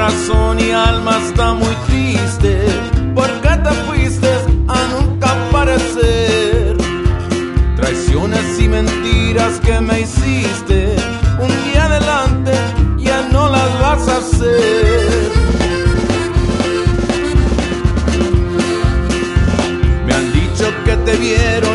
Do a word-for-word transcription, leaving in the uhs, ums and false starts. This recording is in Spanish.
corazón y alma está muy triste, porque te fuiste a nunca aparecer. Traiciones y mentiras que me hiciste, un día adelante ya no las vas a hacer. Me han dicho que te vieron